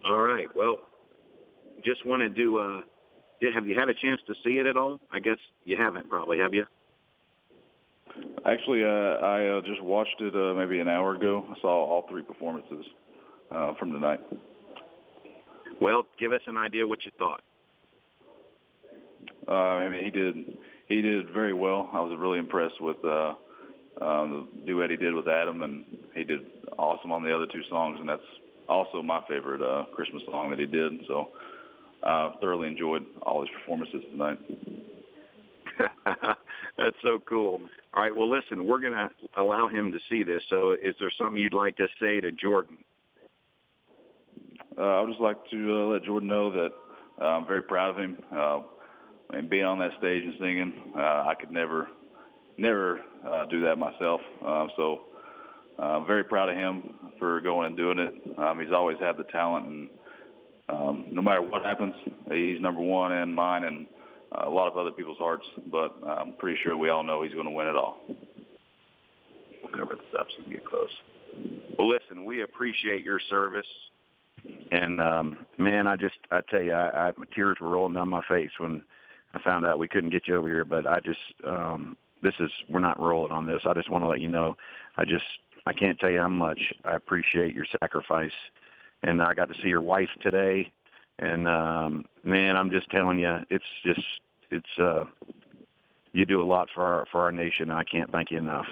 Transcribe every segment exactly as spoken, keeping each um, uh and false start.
All right. Well, just wanted to. Uh, did, have you had a chance to see it at all? I guess you haven't, probably, have you? Actually, uh, I uh, just watched it uh, maybe an hour ago. I saw all three performances uh, from tonight. Well, give us an idea what you thought. Uh, I mean, he did he did very well. I was really impressed with uh, um, the duet he did with Adam, and he did awesome on the other two songs. And that's also my favorite uh, Christmas song that he did. So I uh, thoroughly enjoyed all his performances tonight. That's so cool. All right, well, listen, we're going to allow him to see this. So is there something you'd like to say to Jordan? Uh, I would just like to uh, let Jordan know that uh, I'm very proud of him. Uh, and being on that stage and singing, uh, I could never, never uh, do that myself. Uh, so I'm uh, very proud of him for going and doing it. Um, he's always had the talent, and um, no matter what happens, he's number one in mine and uh, a lot of other people's hearts. But I'm pretty sure we all know he's going to win it all. We'll cover the steps and get close. Well, listen, we appreciate your service. And, um, man, I just, I tell you, I, I, my tears were rolling down my face when I found out we couldn't get you over here. But I just, um, this is, we're not rolling on this. I just want to let you know, I just, I can't tell you how much I appreciate your sacrifice. And I got to see your wife today. And, um, man, I'm just telling you, it's just, it's, uh, you do a lot for our, for our nation. And I can't thank you enough.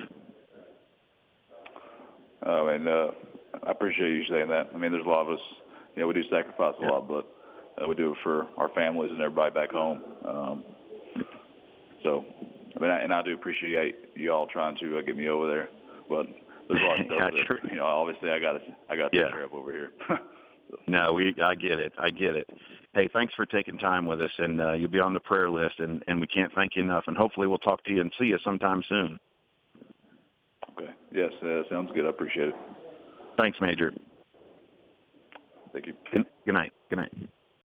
Oh, and, uh, I appreciate you saying that. I mean, there's a lot of us, you know, we do sacrifice a yeah. lot, but uh, we do it for our families and everybody back home. Um, so, I mean, I, and I do appreciate you all trying to uh, get me over there, but there's a lot of stuff yeah, that, sure. you know, obviously I got to, I got to yeah. take care of over here. so. No, we, I get it. I get it. Hey, thanks for taking time with us, and uh, you'll be on the prayer list, and, and we can't thank you enough, and hopefully we'll talk to you and see you sometime soon. Okay. Yes, uh, sounds good. I appreciate it. Thanks, Major. Thank you. Good, good night. Good night.